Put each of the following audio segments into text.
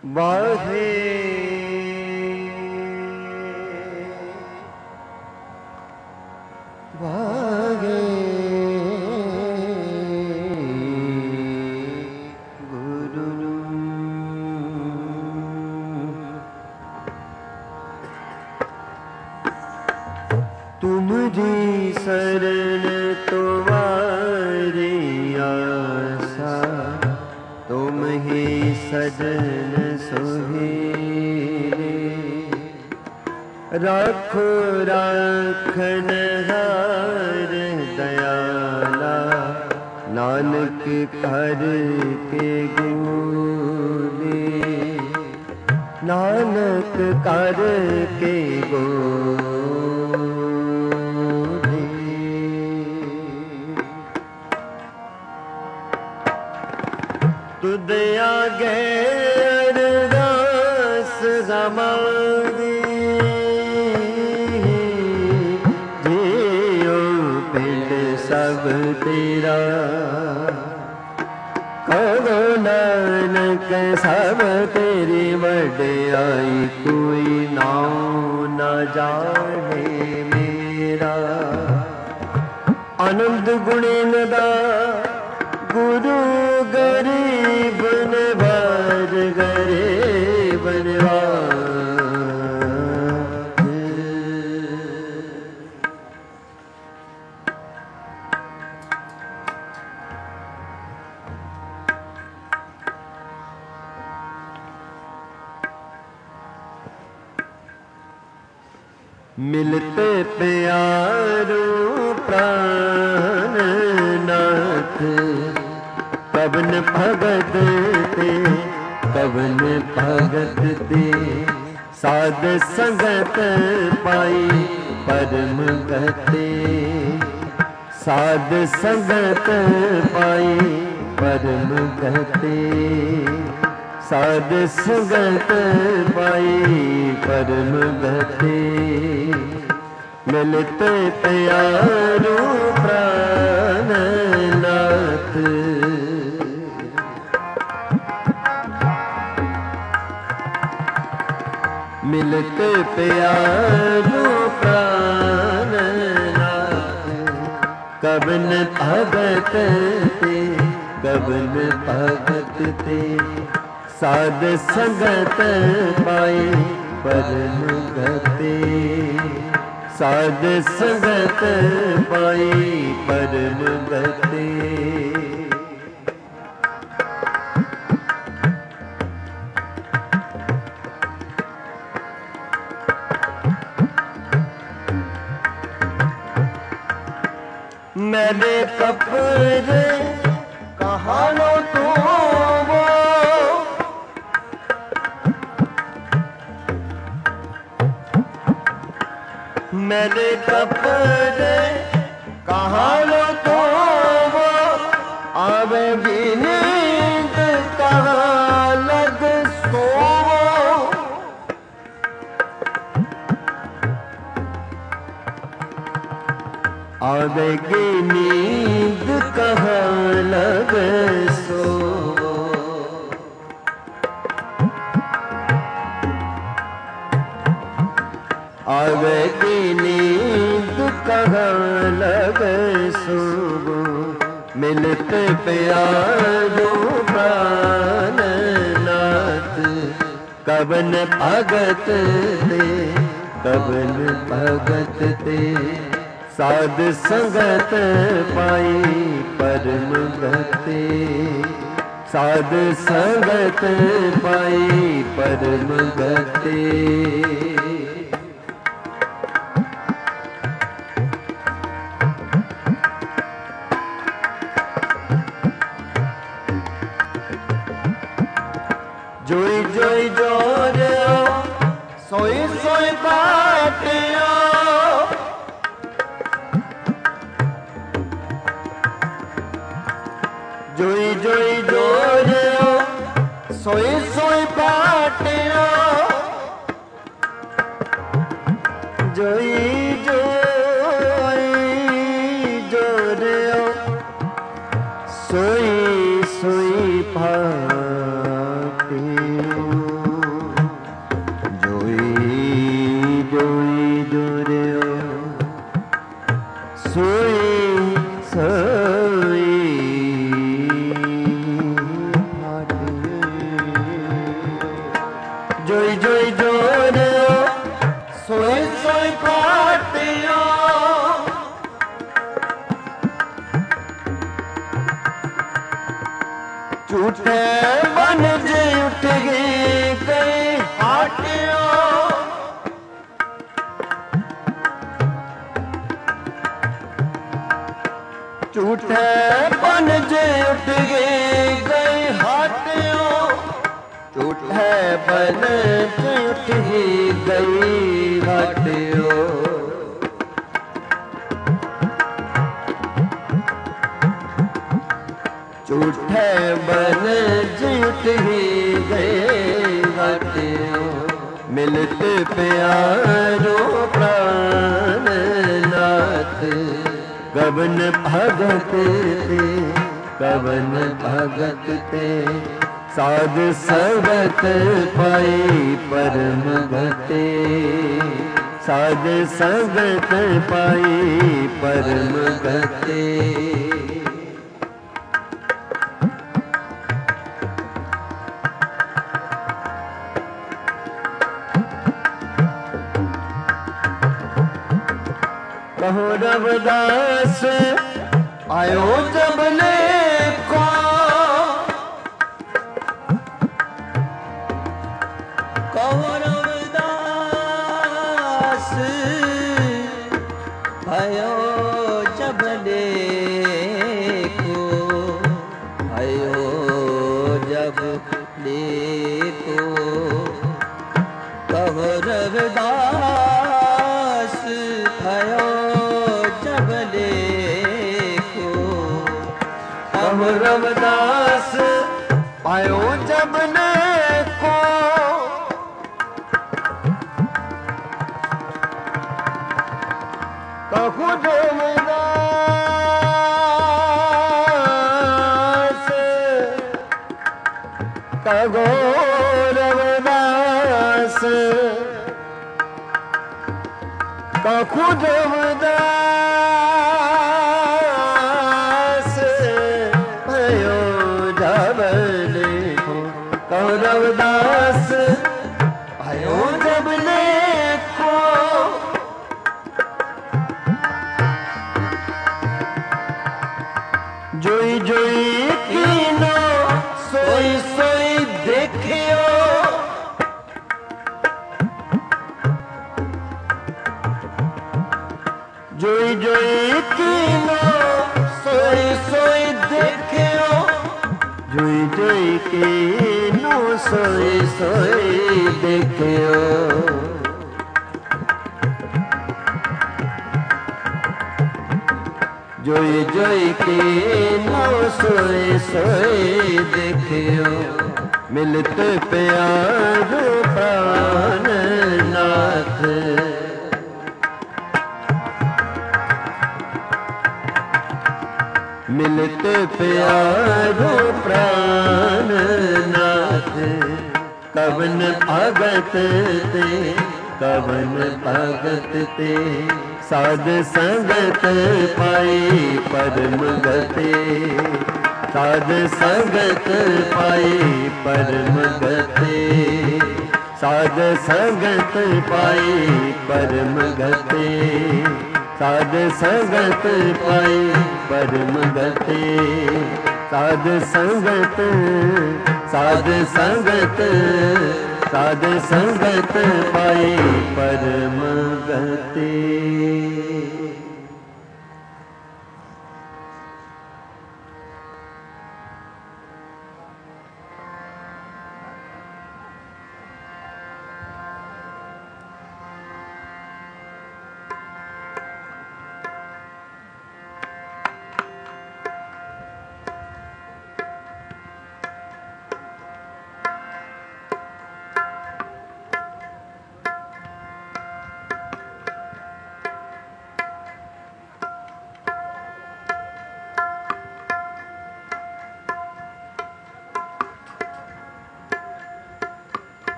वाहे वाहे गुरु तुमरी शरण तुम्हारी आशा तुम ही सजन सुहेरे राखो राखन हार दयाला नानक कर के गोरे नानक कर के गोरे तुद आगे अरदास हमारी जियो पिंड सब तेरा कहो नानक सब तेरी वड्याई कोई नाम न जाने मेरा आनंद गुणीन दा गुरु गरीब नवाज गरीब नवाज मिलते प्यारो प्राण नाथ कवन भगत ते कवन भगत ते साध संगत पाई परम गते साध संगत पाई परम गते साध संगत पाई परम गते मिलते प्यारो प्राण नाथ मिलते प्यारो प्राण नाथ कवन भगत ते कवन भगत ते साध संगत पाई परम गते साध संगत पाई परम गते मेरे कपड़े कहाँ लो तू वो मेरे कपड़े कहाँ लो तू वो आवेगी नींद कहाँ लग सोवो आवेगी नींद कहाँ लग सोवो आवेगी नींद कहाँ लग सोवो मिलते प्यारो प्राण नाथ कवन भगत ते कवन भगत ते साध संगत पाई परम गते साध संगत पाई परम गते जोई जोई जोरियो सोई सोई बाटियो जोई जोई जोरियो सोई सोई बाटियो जोई जोई जोरियो सोई सोई बाटियो जोई जोई जोरियो सोई सोई पाटियो झूठे मन जे उठ गई कई हाटियो झूठे मन जे उठ गई हाटियो झूठे मन जे उठ गई हाटियो झूठे बन झूठ ही गए हाटियो मिलते प्यारो प्राण नाथ कवन भगत ते कवन भगत ते साध संगत पाई परम गते साध संगत पाई परम गते कहो रविदास आयो जब लेको कहो रविदास आयो जब लेको आयो जब लेको कहो रविदास आयो रविदास आयो जब को कहू रविदास कहो रविदास कहू रविदास रविदास आयो जब लेको जोई जोई कीनो सोई सोई देखियो जोई जोई कीनो सोई सोई देखियो जोई जोई कीनो सोई सोई देखियो जोई जोई कीनो सोई सोई देखियो मिलते प्यार प्राण नाथ मिलते प्यारो प्राण नाथ कवन भगत ते कवन भगत ते साध संगत पाई परम गते साध संगत पाई परम गते साध संगत पाई परम गते साध संगत पाई परम गते साध संगत साध संगत साध संगत पाई परम गते।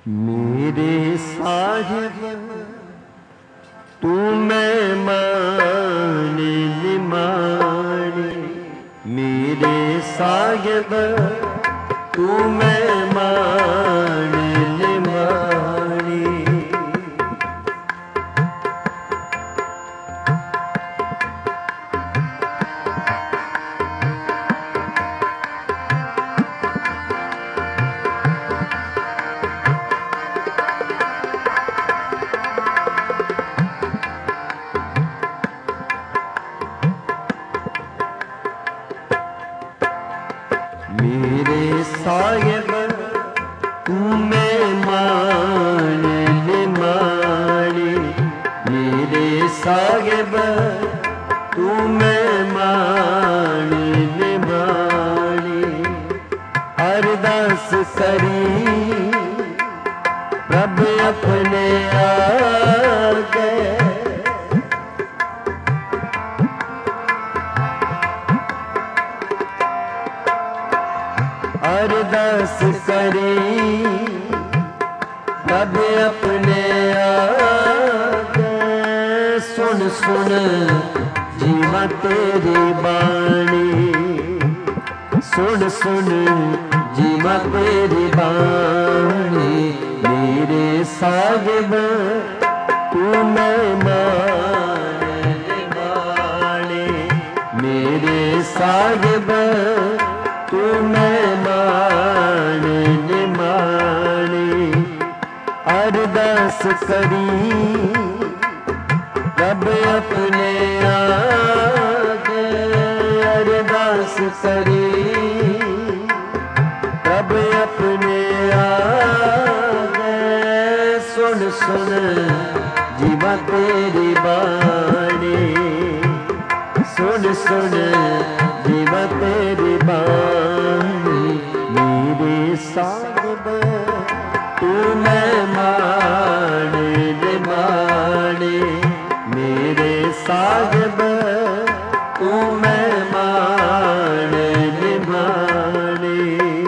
मेरे साहिब तू मेहमान निमाने, मेरे साहिब तू मेहमान निमाने। मेरे साहिब तू मेहमान निमाने, मेरे साहिब तू मेहमान निमाने। अरदास करी प्रभ अपने आगे, अरदास करी प्रभ अपने आगे। सुन सुन जीवा तेरी बाणी, सुन सुन जीवा तेरी बाणी। मेरे साहिब तू मेहमान निमाने, मेरे साहिब तू मेहमान निमाने। अरदास करी रब अपने आगे, अरदास करी रब अपने आगे। सुन सुन जीवा तेरी बाणी, सुन सुन जीवा तेरी बाणी। मेरे साहिब तू मेहमान निमाने, मेरे साहिब तू मेहमान निमाने।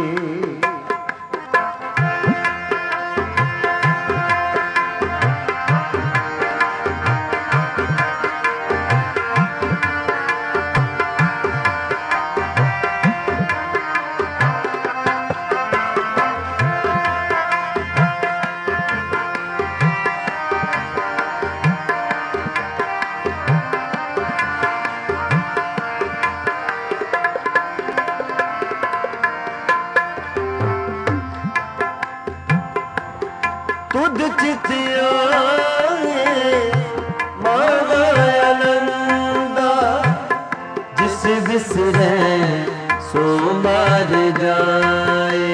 तुद चित आए मावा आनंदा, जिस बिसरे सो मार जाए।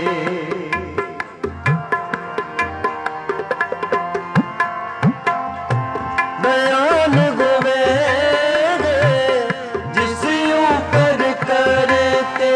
बयान गोवेंगे जिस ऊपर करते,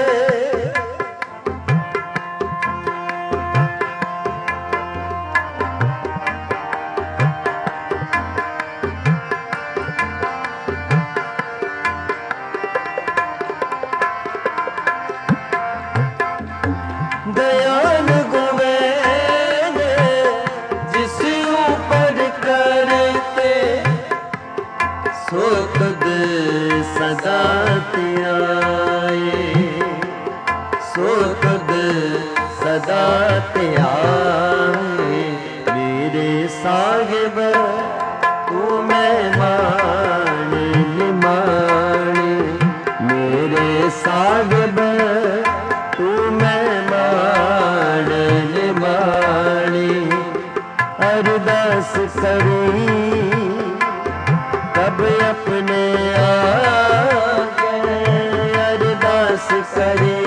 दयाल गोवेंगे जिस ऊपर करते। सो तुद सदा त्याए, सो तुद सदा त्याए। मेरे साहिब तू मेहमान निमाने, मेरे साहिब तू मेहमान निमाने। अरदास करी तब अपने आगे, अरदास करी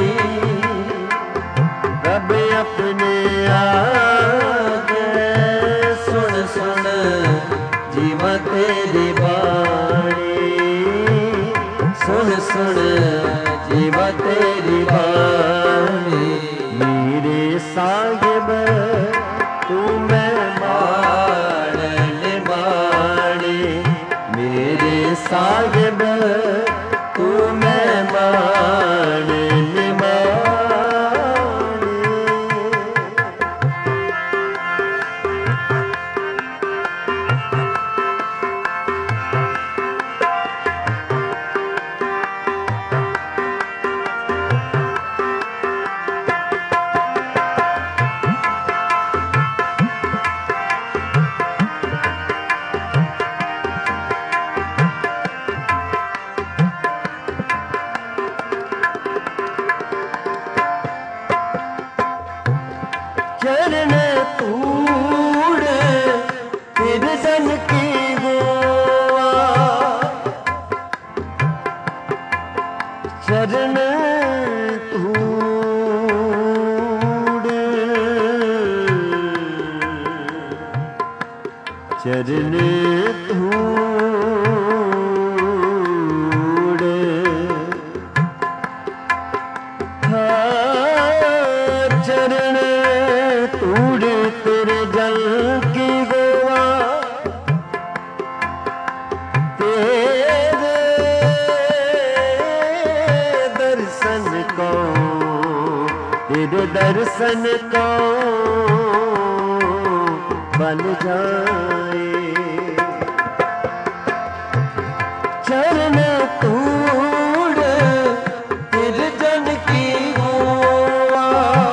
तब अपने आगे। सुन सुन जीवा तेरी बाणी, सुन सुन जीवा तेरी बाणी। मेरे साहिब तू मेहमान निमाने, मेरे साहिब तू मेहमान निमाने। चरण धूड़ चरण धूड़ तेरे जल की गोवा तेरे दर्शन को तेरे दर्शन को बन जाए चरण धूड़ तेरे जन की गोवा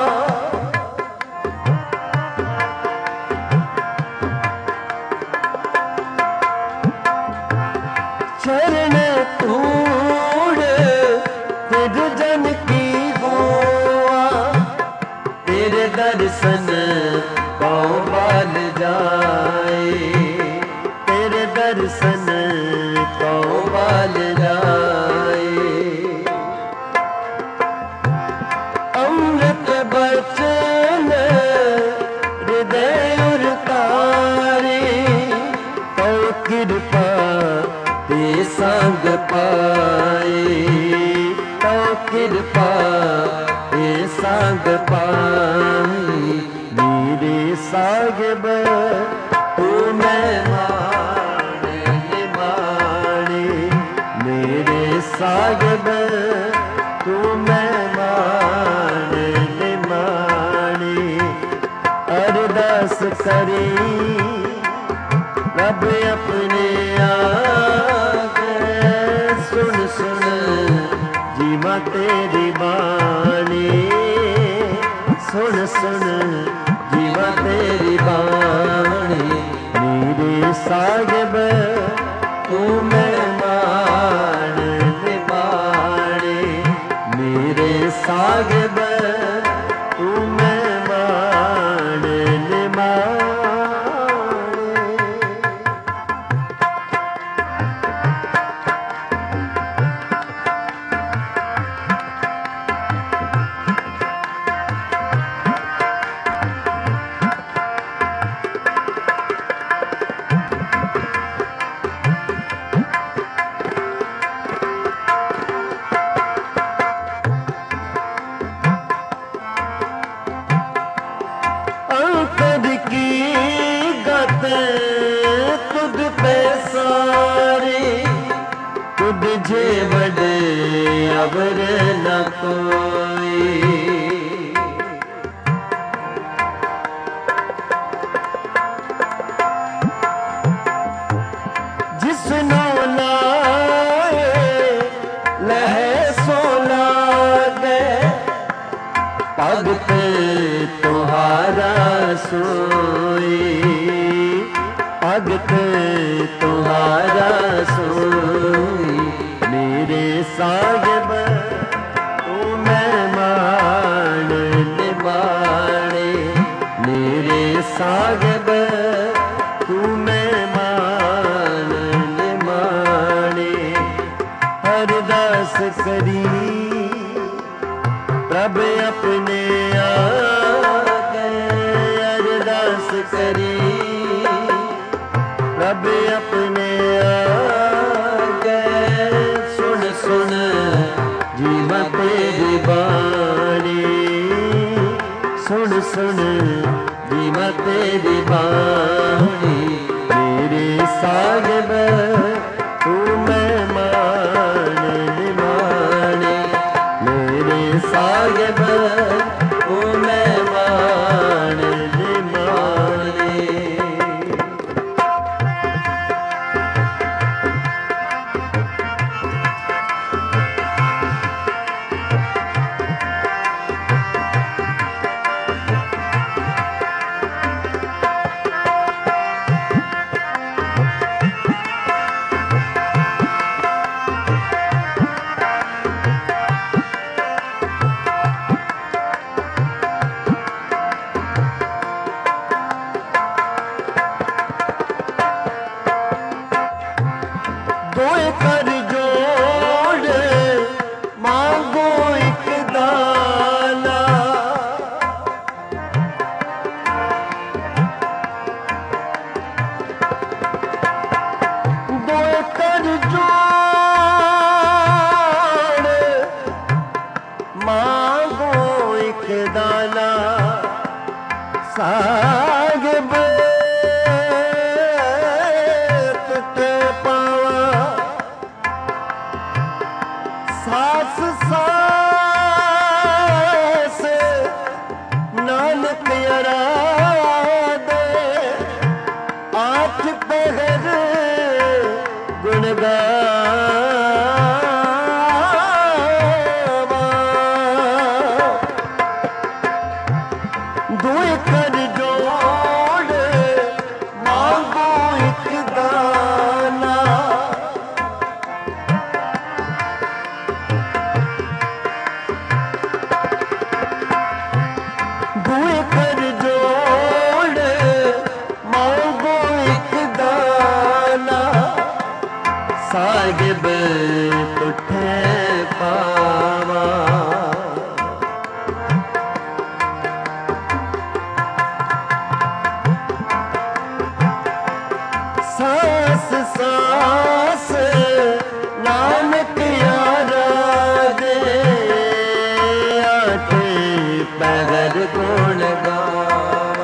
चरण धूड़ तेरे जन की गोवा तेरे दर्शन को बन जाए तेरे दर्शन को बन जाए अमृत बचन हृदय उतारे तो कृपा ते संग पाए तो कृपा ते संग पाए मेरे साहिब तू मैं माने मेरे साहिब तू मैं माने अरदास करी रब अपने आगे सुन सुन जीवा तेरी बानी सुन सुन जीवा तेरी बानी मेरे साहिब तू मैं माने मेरे साहिब तू मैं माने तुझ पे सारे तुझे बड़े अबर न कोई जिसनो लाए लहे सो लागे भगत तुम्हारा सोई भगत तुम्हारा सोई मेरे साहिब तू मैं माने मेरे साहिब तू मैं माने अरदास करी प्रभ अपने आगे अरदास करी रब अपने आगे सुन सुन जीवा तेरी बानी सुन सुन जीवा तेरी बानी मेरे साहिब तू मैं माने मेरे साहिब तू मैं माने साहिब तुटे पावा सास सास नानक दे आठ पहर गुण गावा दुई कर जोड़ मांगो एक दाना दुई कर जोड़ मांगो एक दाना साहिब तुठे पावा सास सास नानक यारा दे आठे पहर गुण गावा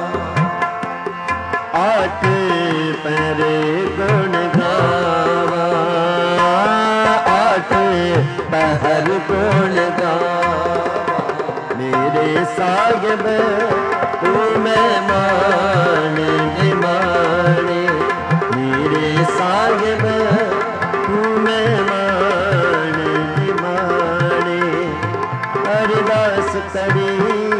आठ पहरे गुण गावा आठ पहर गुण गावा मेरे साहिब तू मेहमान निमाने मेरे साहिब तू मेहमान निमाने अरदास करी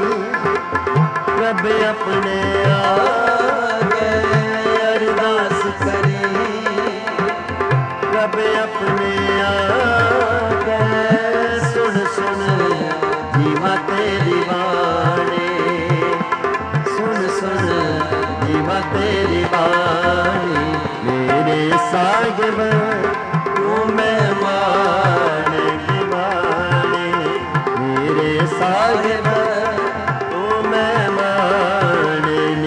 रब अपने आगे अरदास करी रब अपने आगे सुन सुन जीवा तेरी बाणी सुन सुन जीवा तेरी बाणी मेरे साहिब तू मेहमान निमाने मेरे साहिब तू मेहमान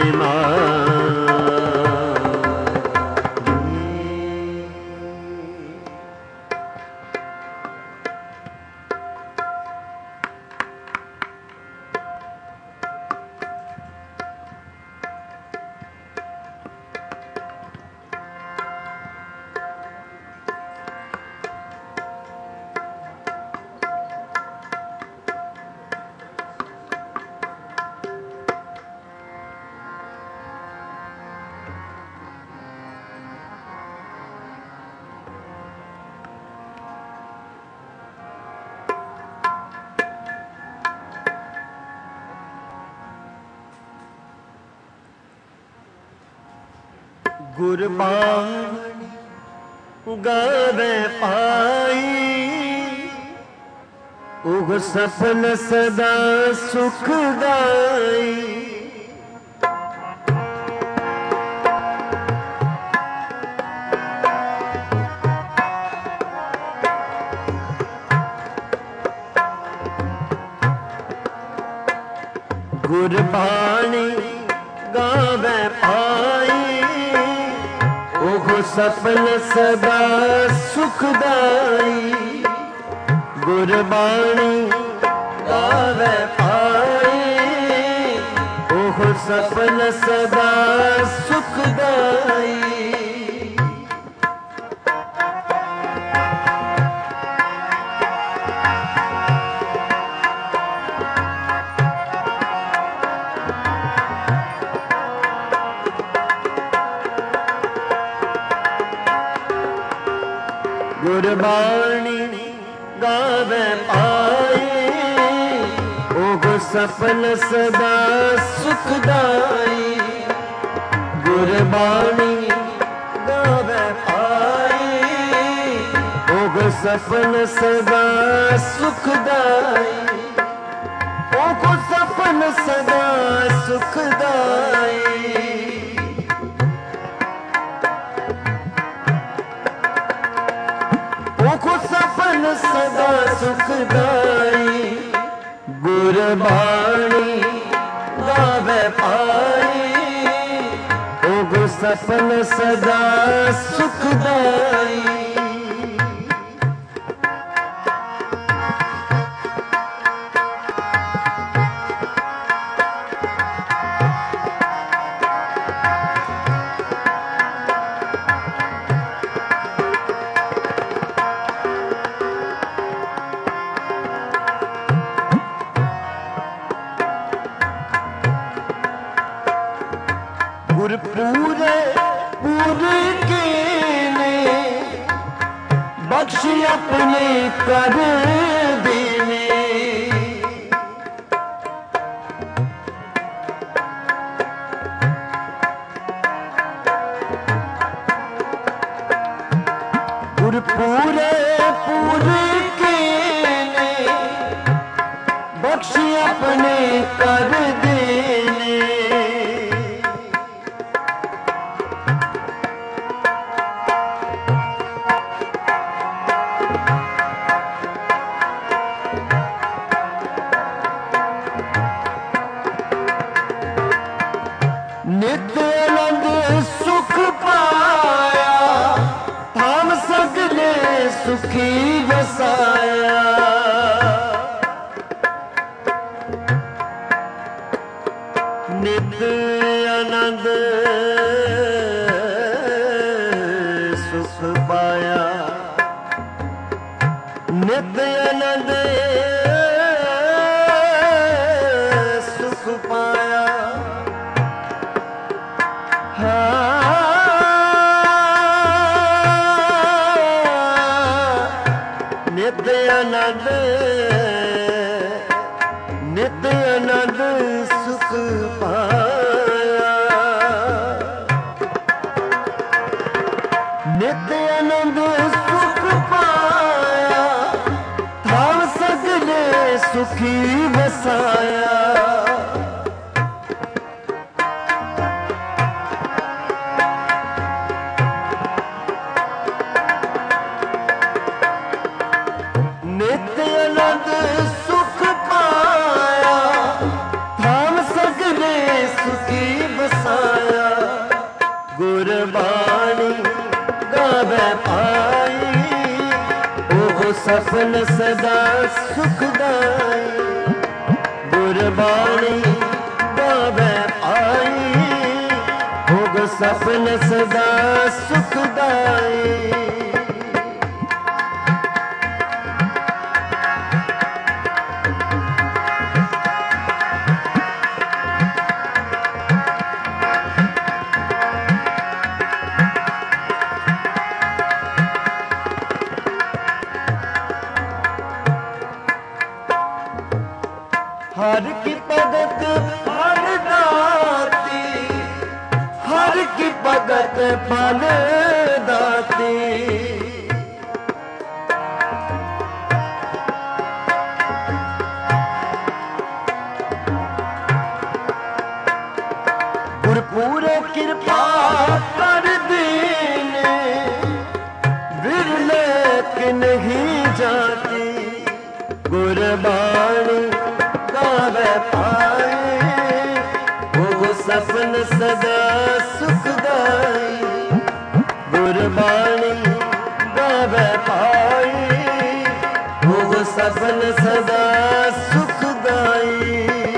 गुरबाणी गावे पाई उग सफल सदा सुख गाई गुरबाणी गावे पाई सफल सदा सुखदाई गुरबाणी गावे पाई ओह सफल सदा सुखदाई गुरबाणी गावे पाई ओह सफल सदा सुखदाई गुरबाणी गावे पाई ओह सफल सदा सुखदाई ओह सफल सदा सुखदाई सफल सदा सुखदाई गुरबाणी गावे पाई ओग सफल सदा सुखदाई गुर पूरे पूरे के ने बख्श अपने कर देने। गुर पूरे पूरे के ने बख्श अपने कर देने। नित आनंद सुख पाया धाम सगले सुखी वसाया। नित आनंद सुख पाया नित आनंद सुख पाया। नित आनंद नित आनंद सुख पाया। नित आनंद सुख पाया धाम सगले सुखी वसाया। नित आनंद सुख पाया धाम सगले सुखी बसाया। गुरबाणी गावे पाई ओह सफल सदा सुखदाई। गुरबाणी गावे पाई ओह सफल सदा सुखदाई। हर की भगत फल दाती हर की भगत फल दाती। गुरपूरे कृपा कर दीने बिरले कि नहीं जाती। गुरबाणी गावे पाए वो सपन सदा सुखदाई। गुरबाणी गावे पाए वो सपन सदा सुखदाई।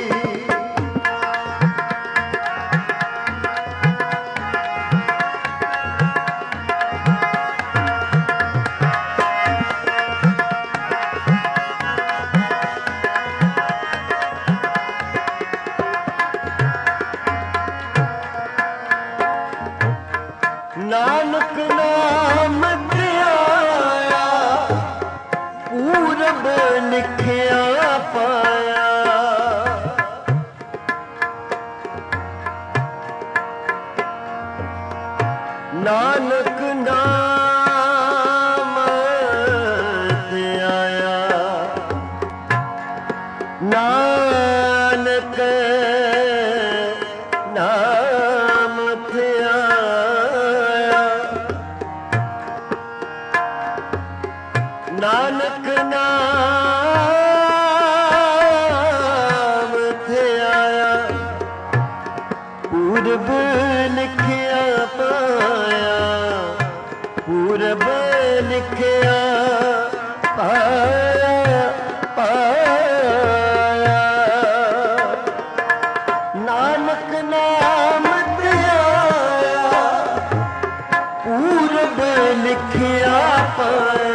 नानक नाम ध्याया पूरब लिखिया पाया। नानक नाम ध्याया नानक नाम ध्याया। नानक नाम ध्याया पूरब लिखिया पाया। पूरब लिखिया पाया पाया। नानक नाम ध्याया पूरब लिखिया पाया।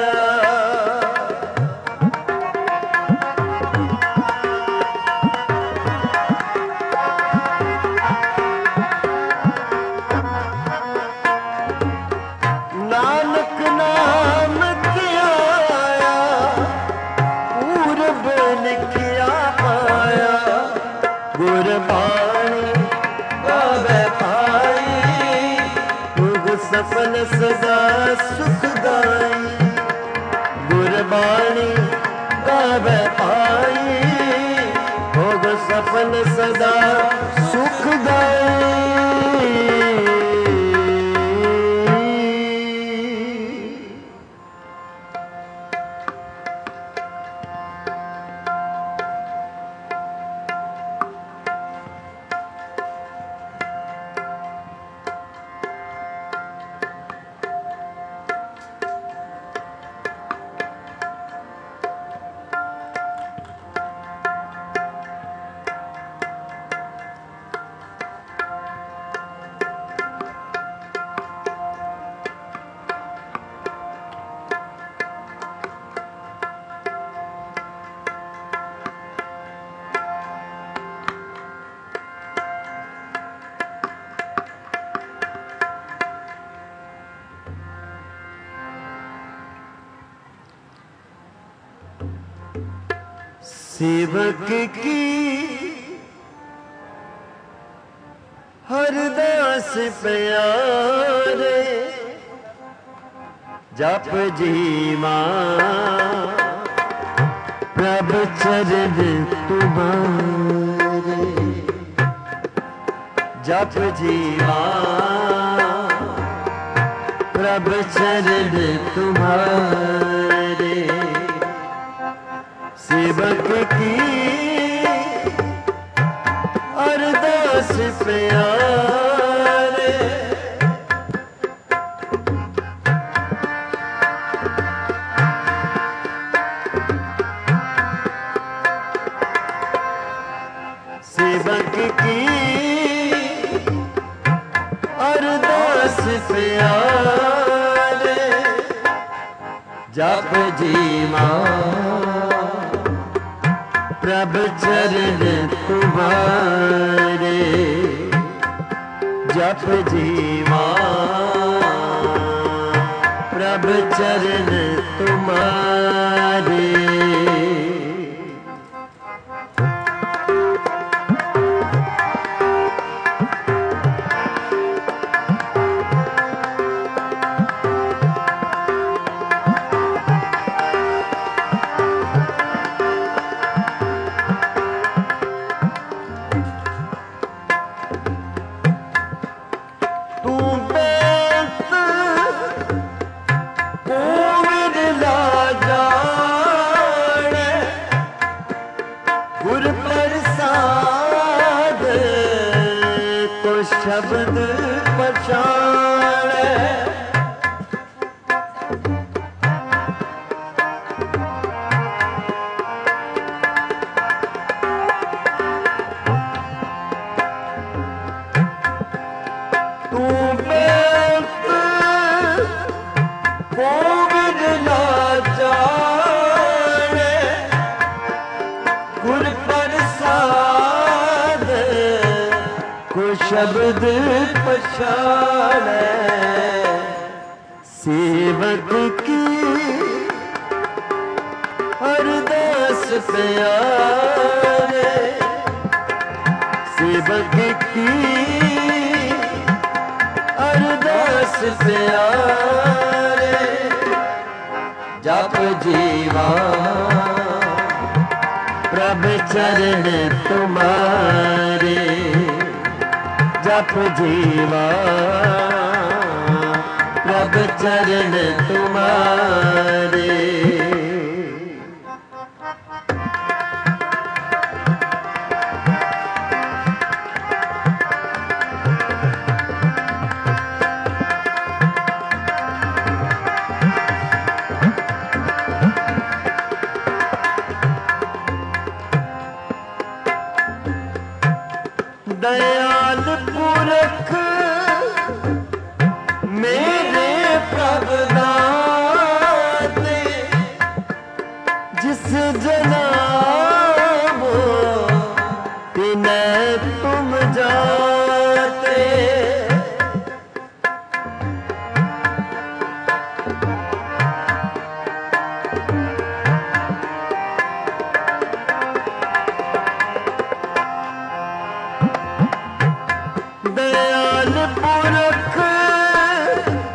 सफल सदा सुखदाई, गुरबाणी गावे आई, भोग सफल सदा सुखदाई। सेवक की हरदास प्यारे, जप जीवा प्रभु चरण तुम्हारे, जप जीवा प्रभु चरण तुम्हारे। सेवक की अरदास प्यारे, सेवक की अरदास प्यारे, जप जीवा प्रभु चरण तुम्हारे, जप जीवा प्रभु चरण तुम्हारे। शब्द पछाणे, तू बेत गोविंद ना जाने, गुर प्रसाद को शब्द पछाणे। सेवक की अरदास प्यारे, सेवक की अरदास प्यारे, जप जीवा प्रभु चरण तुम्हारे, जप जीवा प्रभु चरण तुम्हारे। दयाल पुरख मेरे प्रभु दाते, जिस जनाब तिन्हें तुम जाते। दयाल पुरख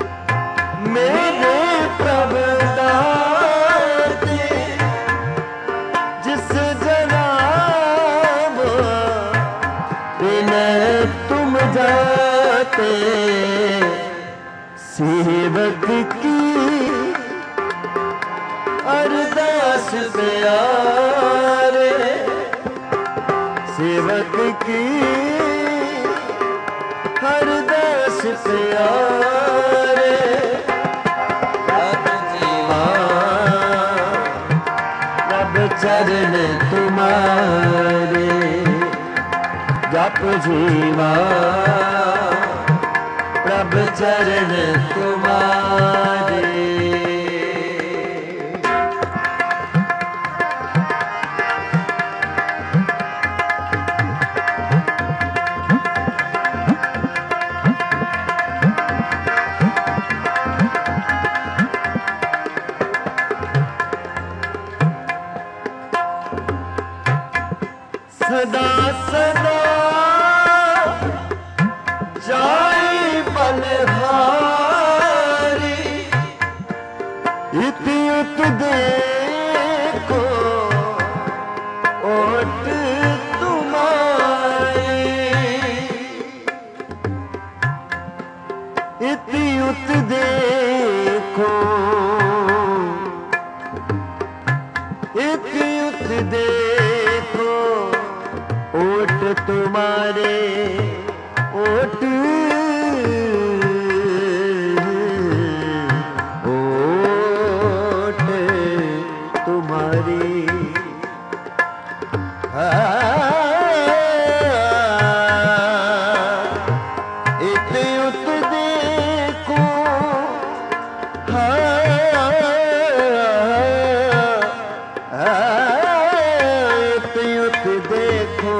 सेवक की अरदास प्यारे, सेवक की अरदास प्यारे। रब चरण तुम्हारे, जप जीवा प्रभ चरण तुम्हारे। सदा सदा जाई बलहारी, इत उत देखो ओट तुम्हारी, इत उत देखो, इत उत देखो ओट तुम्हारे, ओट ओट तुम्हारी। इत उत देखो, इत उत देखो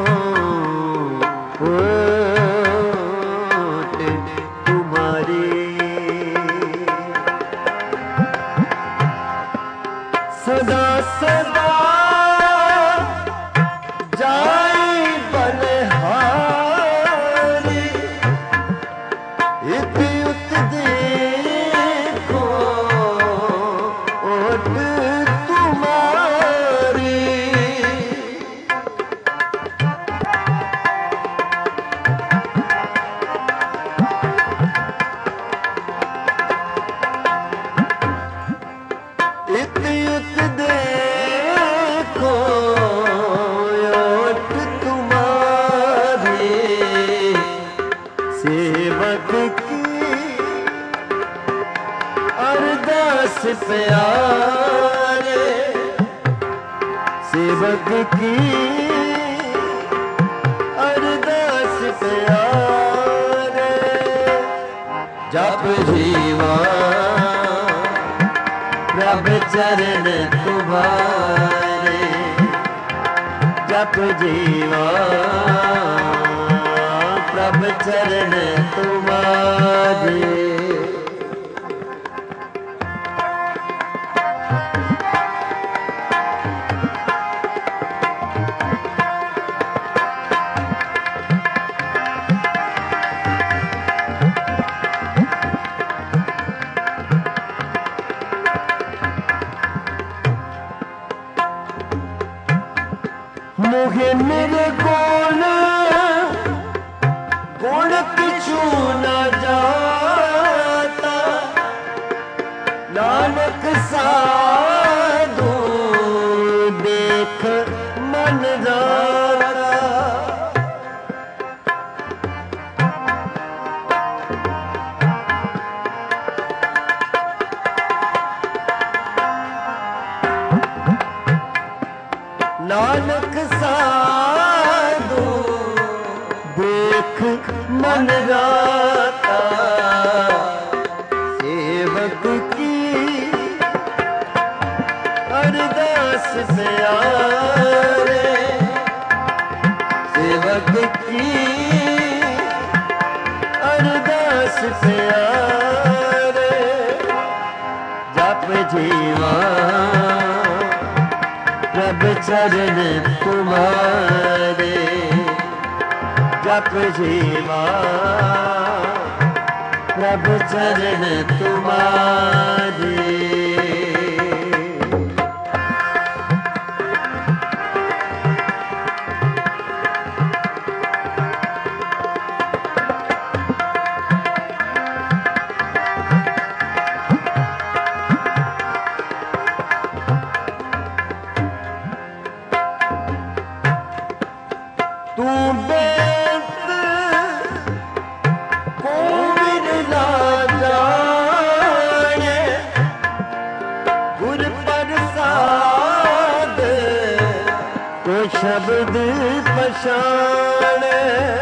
ओट तुम्हारी। सदा सदा जाई बलहारी, इत उत देखो ओट तुम्हारी। इत उत देखो ओट तुम्हारे, सेवक की अरदास प्यारे, सेवक की अरदास प्यारे। जप जीवा प्रभ चरण तुम्हारे, जप जीवा प्रभ चरण तुम्हारे। मोहे मेरे गुण गुण किछु न जाता, नानक साधु देख मन जाता। नानक साधु देख मन राता, सेवक की अरदास प्यारे, सेवक की अरदास प्यारे। जप जीवा प्रभ चरण तुम्हारे, जप जीवा प्रभ चरण तुम्हारे। पशाण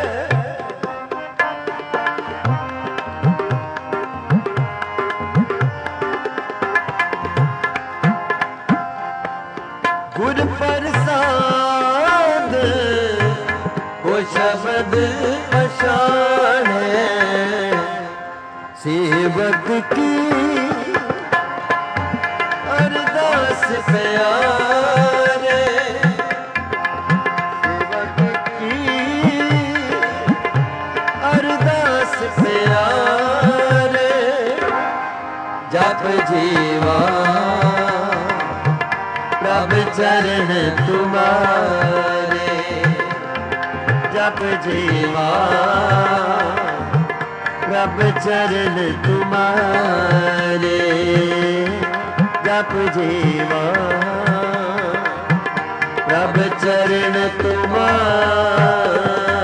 गुर प्रसाद को शब्द पशाण सेवक की अरदास प्यारे सेवक की अरदास प्यारे जप जीवा प्रभु चरण तुम्हारे जप जीवा प्रभु चरण तुम्हारे जप जीवा प्रभु चरण तुम्हारे।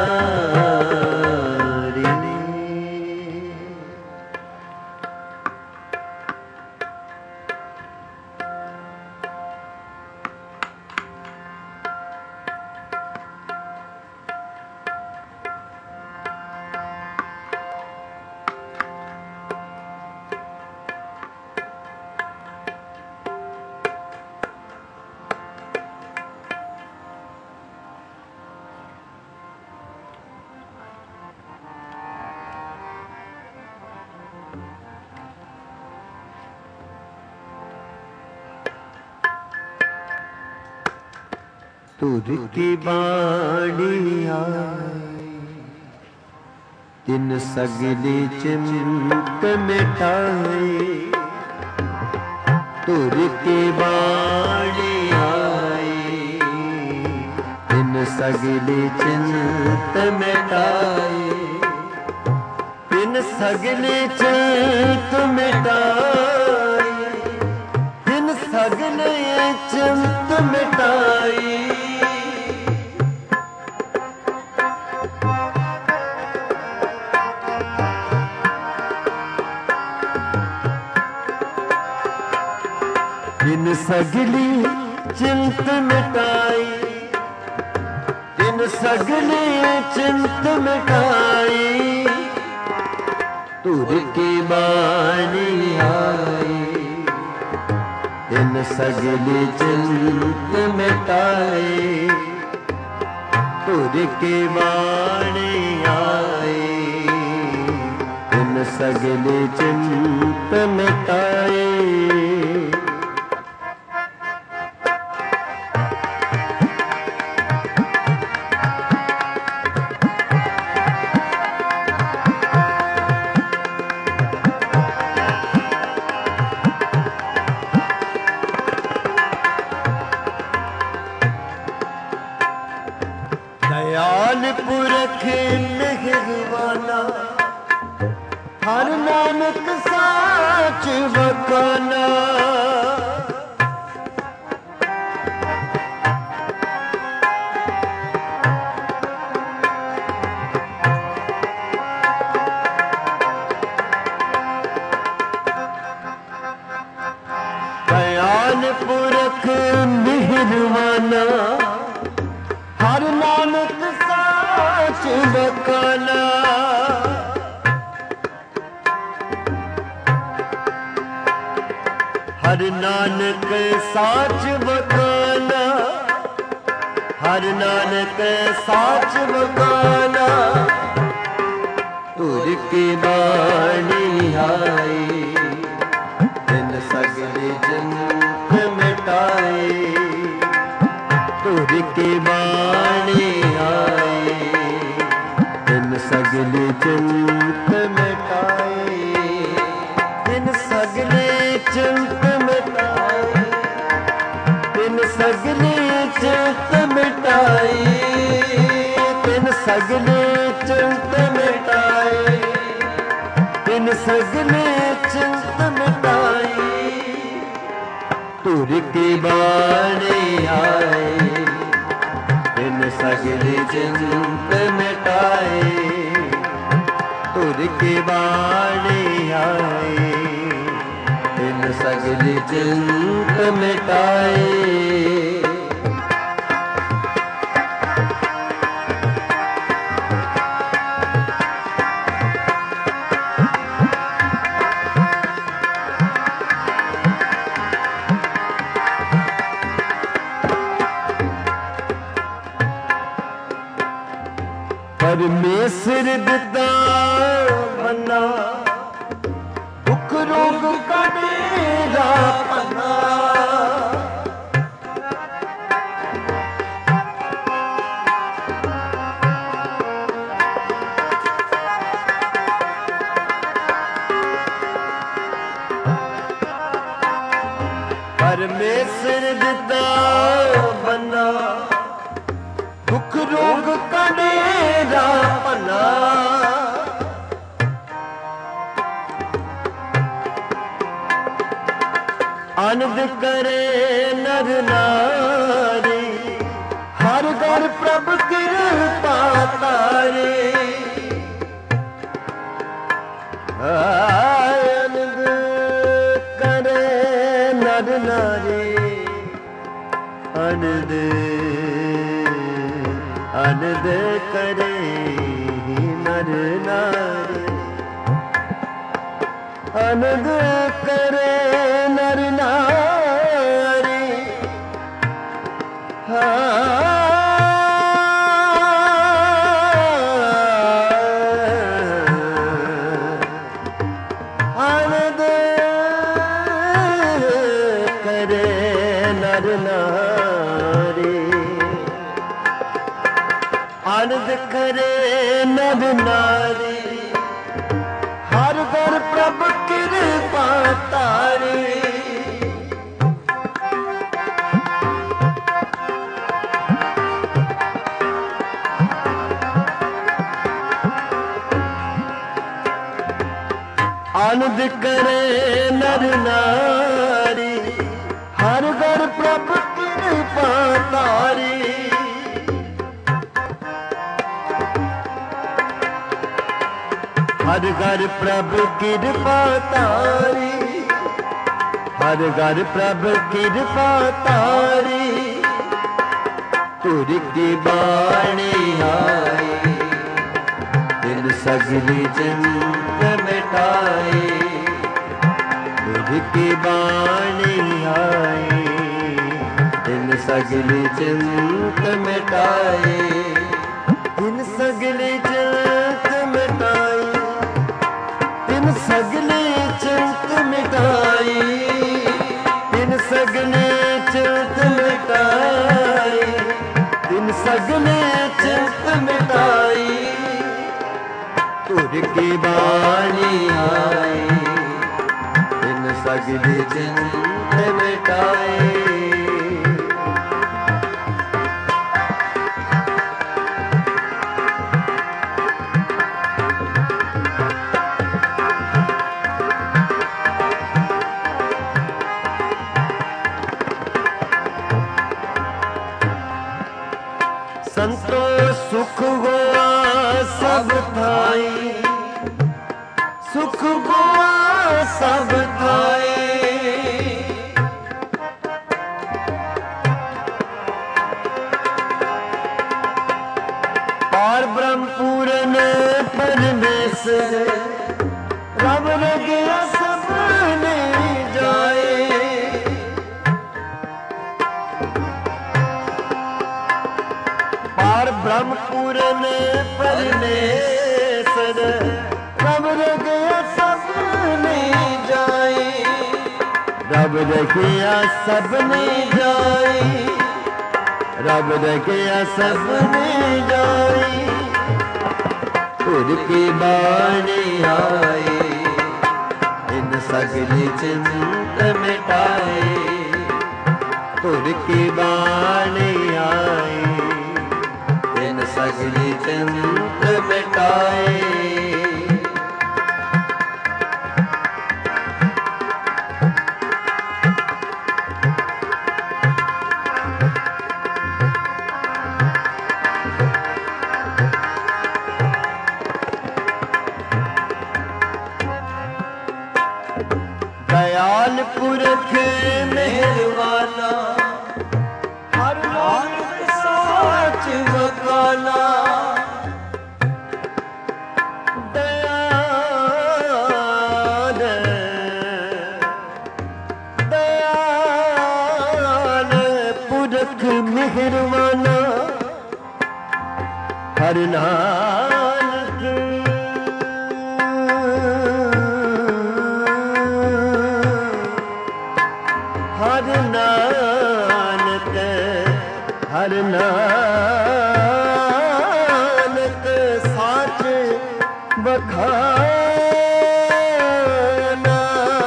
तुर की बाणी आई तिन सगली चिंत मिटाई तुर की बाणी आई तिन सगली चिंत मिटाई तिन सगली चिंत मिटाई तिन सगले चिंत मिटाई तिन सगली चिंत मिटाई तिन सगली चिंत मिटाई तुर की बाणी आई तिन सगली चिंत मिटाई तुर की बाणी आई तिन सगली चिंत मिटाई। दयाल पुरख मेहरबाना हर नानक साच बखाना दयाल पुरख मेहरबाना हर नानक साच बखाना हर नानक साच बखाना हर नानक साच बखाना तुर की बाणी आई तिन सगले चिंत मिटाई तुर की बाणी आई तिन सगले चिंत मिटाई तिन सगले चिंत मिटाई तिन सगले चिंत मिटाई तिन सगले चिंत मिटाई तिन सगले चिंत मिटाई तुर की बाणी आई तिन सगले चिंत मिटाए तुर की बाणी आई तिन सगले चिंत मिटाए। सिर दिता मन्ना, दुख रोग का डेरा पन्ना। परमेश्वर दिता बना, दुख रोग का डेरा पना। आनंद करे नर नारी, हर घर प्रभु कृपा तारे। आनंद करे नर नारी, आनंद आनंद करे नर नारी, आनंद करे नर नारी। आनंद करे नर नारी, आनंद करे नर नारी, हर घर प्रभु कृपा तारी। आनंद करे नर नारी, हर घर प्रभु कृपा तारी। हर घर प्रभु कृपा तारी, हर घर प्रभु कृपा तारी। तुर की बाणी आई, दिन सगली चिंत मिटाए। तुर की बाणी आई, दिन सगली चिंत मिटाए। दिन सगली चिंत मिटाई, दिन सगली चिंत मिटाई। दिन सगली चिंत मिटाई, दिन सगली चिंत मिटाई। तुर की बाणी आई, दिन सगली चिंत मिटाए। संतों सुख हुआ सब थाई, सुख हुआ सब थाई। और ब्रह्म पूर्ण परमेश्वर, रब ने गया सबने जाए। पार ब्रह्म पूर्ण परमेश्वर, रब ने गया सबने जाए। रब ने गया सबने जाए, रब ने गया सबने जाए। तुर की बाणी आई, इन सगली चिंत मिटाए। तुर की बाणी आई, इन सगली चिंत मिटाए। दयाल पुरख मेहरबाना, हर नाम साच वकाला। दयाल दयाल पुरख मेहरबाना, हर नाम ਨਾਨਕ ਸਾਚ ਬਖਾਨਾ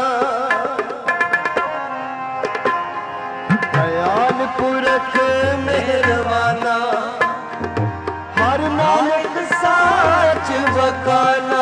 ਦਇਆਲ ਪੁਰਖ ਮਿਹਰਬਾਨਾ ਹਰ ਨਾਨਕ ਸਾਚ ਬਖਾਨਾ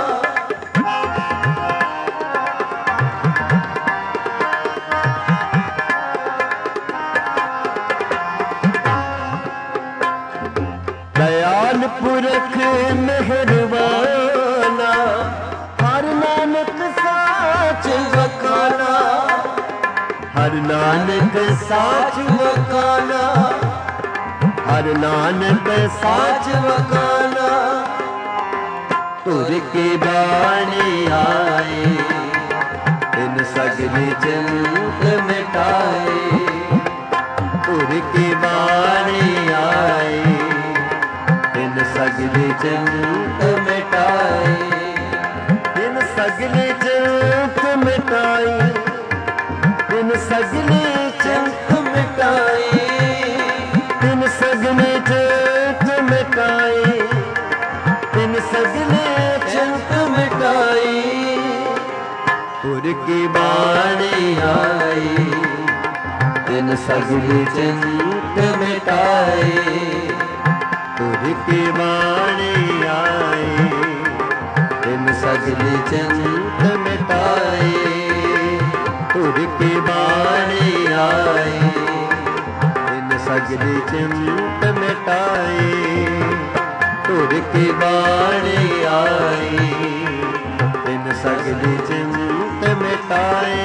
ਦਇਆਲ ਪੁਰਖ ਮਿਹਰਬਾਨਾ ਹਰ ਨਾਨਕ ਸਾਚ ਵਕਾਨਾ ਹਰ ਨਾਨਕ ਸਾਚ ਵਕਾਨਾ ਹਰ ਨਾਨਕ ਸਾਚ ਵਕਾਨਾ ਤੁਰ ਕੇ ਬਾਣੀ ਆਏ ਤਿਨ ਸਗਲੀ ਚਿੰਤ ਮਿਟਾਏ ਤੁਰ ਕੇ ਬਾਣੀ ਆਏ ਤਿਨ ਸਗਲੀ ਚਿੰਤ ਮਿਟਾਈ ਤਿਨ ਸਗਲੀ ਚਿੰਤ ਮਿਟਾਈ ਤਿਨ ਸਗਲੀ ਚਿੰਤ ਮਿਟਾਈ ਤਿਨ ਸਗਲੀ ਚਿੰਤ ਮਿਟਾਈ ਤਿਨ ਸਗਲੀ ਚਿੰਤ ਮਿਟਾਈ ਤੁਰ ਕੀ ਬਾਣੀ ਆਈ ਤਿਨ ਸਗਲੀ ਚਿੰਤ ਮਿਟਾਈ ਤੁਰ ਕੀ ਬਾਣੀ ਆਈ ਤਿਨ ਸਗਲੀ ਚਿੰਤ ਮਿਟਾਈ ਤੁਰ ਕੀ ਬਾਣੀ ਆਈ ਤਿਨ ਸਗਲੀ ਚਿੰਤ ਮਿਟਾਈ ਤੁਰ ਕੀ ਬਾਣੀ ਆਈ ਤਿਨ ਸਗਲੀ ਚਿੰਤ ਮਿਟਾਈ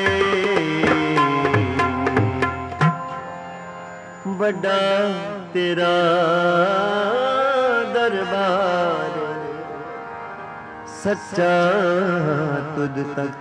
ਵੱਡਾ ਤੇਰਾ ਦਰਬਾਰ ਸੱਚਾ ਤੁਧ ਤਖਤ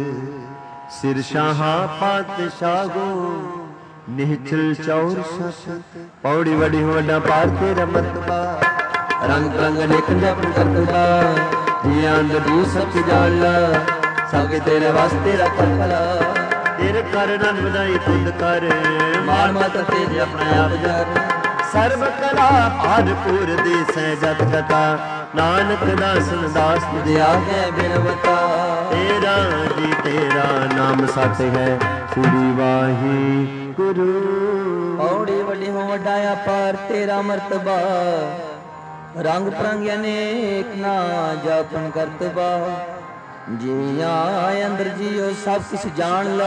ਸਿਰ ਸ਼ਾਹਾਂ ਪਾਤਸ਼ਾਹੋ ਨਿਹਚਲ ਚੌਰ ਸਤ ਪੌੜੀ ਵੜੀ ਵੱਡਾ ਪਾਰ ਤੇਰਾ ਮਰਤਬਾ ਰੰਗ ਰੰਗ ਲਿਖਦਾ ਕਰਤਬਾ ਜੀ ਅੰਦਰ ਦੀ ਸੱਚ ਜਾਲਾ ਸਭ ਤੇਰੇ ਵਾਸਤੇ ਰੱਖਾ ਭਲਾ ਤੇਰੇ ਕਰਨ ਵਧਾਈ ਤੁਧ ਕਰ ਮਾਨ ਮਤ ਤੇਰੇ ਆਪਣਾ ਆਪ ਜਰ ਸਰਬ ਕਲਾ ਭਰਪੂਰ ਦੇ ਸਹਿਜਤ ਕਥਾ ਨਾਨਕ ਦਾਸਨ ਦਾਸ ਤੁਝ ਆਗੇ ਬਿਨਵਤਾ ਤੇਰਾ ਜੀ ਤੇਰਾ ਨਾਮ ਸਤ ਹੈ ਸ੍ਰੀ ਵਾਹਿਗੁਰੂ ਔੜੀ ਵੱਡੀ ਹੋ ਵੱਡਾ ਅਪਾਰ ਤੇਰਾ ਮਰਤਬਾ ਰੰਗ ਪ੍ਰੰਗ ਅਨੇਕ ਨਾ ਜਾਪਨ ਕਰਤਬਾ ਜੀਆਂ ਅੰਦਰ ਜੀਓ ਸਭ ਕੁਛ ਜਾਣ ਲਾ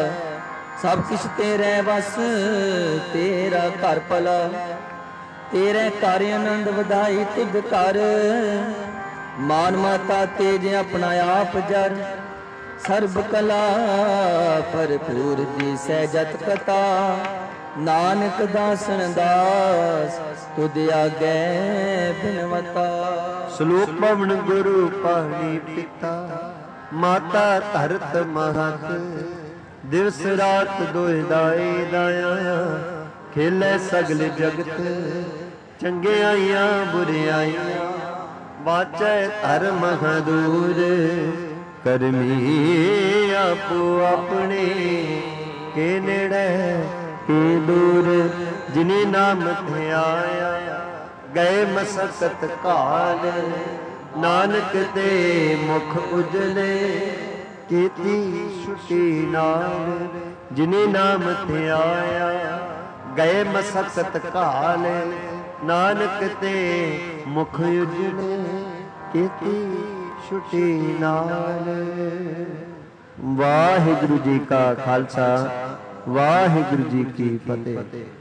ਸਭ ਕੁਛ ਤੇਰੇ ਵਸ ਤੇਰਾ ਘਰ ਭਲਾ ਤੇਰੇ ਘਰ ਆਨੰਦ ਵਧਾਈ ਤੁਧ ਕਰ ਮਾਨ ਮਾਤਾ ਤੇਜ ਆਪਣਾ ਆਪ ਜਰ ਸਰਬ ਕਲਾ ਭਰਪੂਰ ਦੀ ਸਹਿਜਤ ਕਥਾ ਨਾਨਕ ਦਾਸਨ ਦਾਸ ਤੁਧ ਆਗੇ ਬਿਨਵਤਾ ਸ਼ਲੋਕ ਪਵਨ ਗੁਰੂ ਪਾਣੀ ਪਿਤਾ ਮਾਤਾ ਧਰਤ ਮਹਤ ਦਿਵਸ ਰਾਤ ਦੋਇ ਦਾਈ ਦਾਇਆ ਖੇਲੇ ਸਗਲ ਜਗਤ ਚੰਗਿਆਈਆਂ ਬੁਰਿਆਈਆਂ ਵਾਚੈ ਧਰਮ ਹਦੂਰ ਕਰਮੀ ਆਪੋ ਆਪਣੇ ਕੇ ਨੇੜੇ ਕੇ ਦੂਰ ਜਿਨੇ ਨਾਮ ਧਿਆਇਆ ਗਏ ਮਸਕਤ ਕਾਲ ਨਾਨਕ ਤੇ ਮੁਖ ਉਜਲੇ ਕੀਤੀ ਛੁਟੀ ਨਾਲ ਜਿਨੇ ਨਾਮ ਧਿਆਇਆ ਗਏ ਮਸਕਤ ਕਾਲ ਨਾਨਕ ਤੇ ਮੁਖ ਉਜਲੇ ਕੀਤੀ ਛੁਟੀ ਨਾਲ। ਵਾਹਿਗੁਰੂ ਜੀ ਕਾ ਖਾਲਸਾ ਵਾਹਿਗੁਰੂ ਜੀ ਕੀ ਫਤਿਹ।